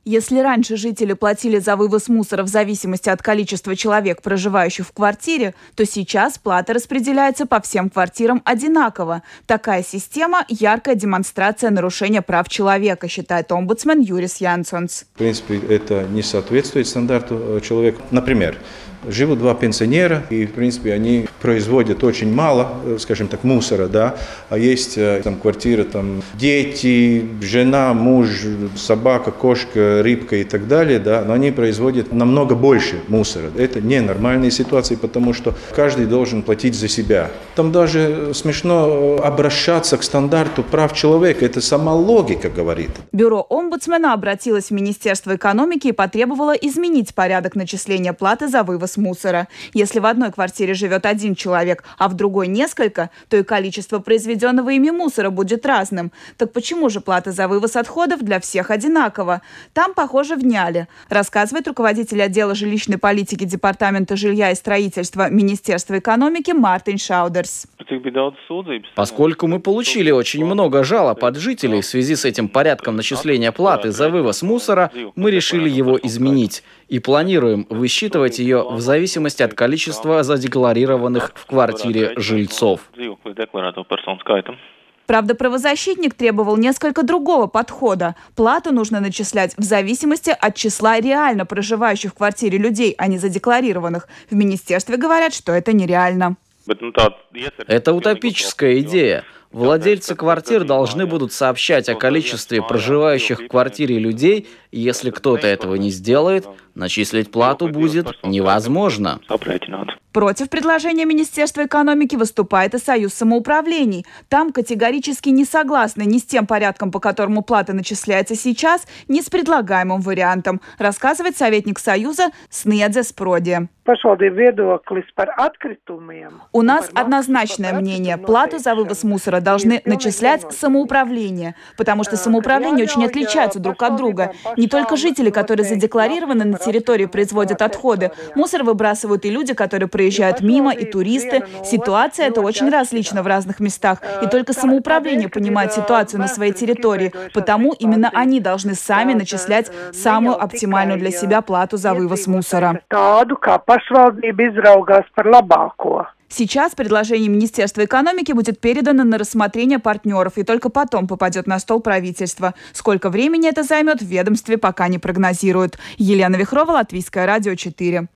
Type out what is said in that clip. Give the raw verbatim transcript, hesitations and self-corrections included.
Если раньше жители платили за вывоз мусора в зависимости от количества человек, проживающих в квартире, то сейчас плата распределяется по всем квартирам одинаково. Такая система – яркая демонстрация нарушения прав человека, считает омбудсмен Юрис Янсонс. В принципе, это не соответствует стандарту человека. Например, живут два пенсионера, и, в принципе, они производят очень мало, скажем так, мусора, да, а есть там квартира, там, дети, жена, муж, собака, кошка, рыбка и так далее, да, но они производят намного больше мусора. Это ненормальные ситуации, потому что каждый должен платить за себя. Там даже смешно обращаться к стандарту прав человека, это сама логика говорит. Бюро омбудсмена обратилось в Министерство экономики и потребовало изменить порядок начисления платы за вывоз мусора. Если в одной квартире живет один человек, а в другой несколько, то и количество произведенного ими мусора будет разным. Так почему же плата за вывоз отходов для всех одинакова? Там, похоже, вняли, рассказывает руководитель отдела жилищной политики Департамента жилья и строительства Министерства экономики Мартин Шаудерс. Поскольку мы получили очень много жалоб от жителей в связи с этим порядком начисления платы за вывоз мусора, мы решили его изменить и планируем высчитывать ее в зависимости от количества задекларированных в квартире жильцов. Правда, правозащитник требовал несколько другого подхода. Плату нужно начислять в зависимости от числа реально проживающих в квартире людей, а не задекларированных. В министерстве говорят, что это нереально. Это утопическая идея. Владельцы квартир должны будут сообщать о количестве проживающих в квартире людей, и если кто-то этого не сделает, начислить плату будет невозможно. Против предложения Министерства экономики выступает и Союз самоуправлений. Там категорически не согласны ни с тем порядком, по которому плата начисляется сейчас, ни с предлагаемым вариантом, рассказывает советник Союза Снедзе Спроди. У нас однозначное мнение. Плату за вывоз мусора должны начислять самоуправления, потому что самоуправления очень отличаются друг от друга. Не только жители, которые задекларированы на территории, производят отходы. Мусор выбрасывают и люди, которые проезжают мимо, и туристы. Ситуация эта очень различна в разных местах. И только самоуправление понимает ситуацию на своей территории. Потому именно они должны сами начислять самую оптимальную для себя плату за вывоз мусора. Сейчас предложение Министерства экономики будет передано на рассмотрение партнеров и только потом попадет на стол правительства. Сколько времени это займет, в ведомстве пока не прогнозируют. Елена Вихрова, Латвийское радио четыре.